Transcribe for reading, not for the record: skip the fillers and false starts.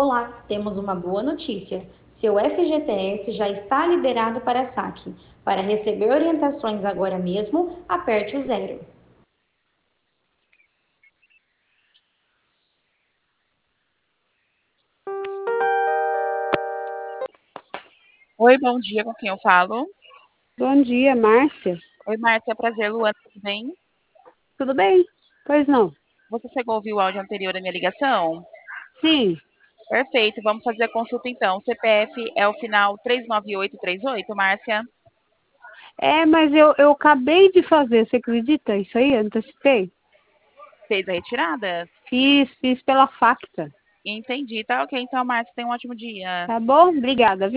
Olá, temos uma boa notícia. Seu FGTS já está liberado para saque. Para receber orientações agora mesmo, aperte o zero. Oi, bom dia, com quem eu falo? Bom dia, Márcia. Oi, Márcia, prazer, Luana, tudo bem? Tudo bem? Pois não? Você chegou a ouvir o áudio anterior da minha ligação? Sim. Perfeito, vamos fazer a consulta então. O CPF é o final 39838, Márcia? Mas eu acabei de fazer, você acredita? Isso aí, antecipei. Fez a retirada? Fiz pela Facta. Entendi, tá ok. Então, Márcia, tenha um ótimo dia. Tá bom? Obrigada, viu?